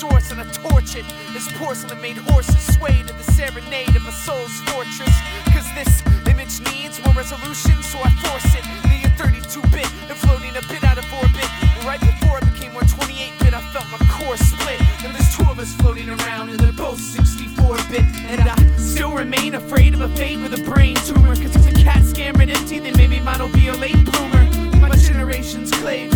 source and I torch it. This porcelain made horses sway to the serenade of my soul's fortress. Cause this image needs more resolution, so I force it. Near 32-bit and floating a bit out of orbit. Right before I became 128-bit, I felt my core split. And there's two of us floating around and they're both 64-bit. And I still remain afraid of a fate with a brain tumor. Cause if a CAT scan ran empty, then maybe mine will be a late bloomer. My generation's clave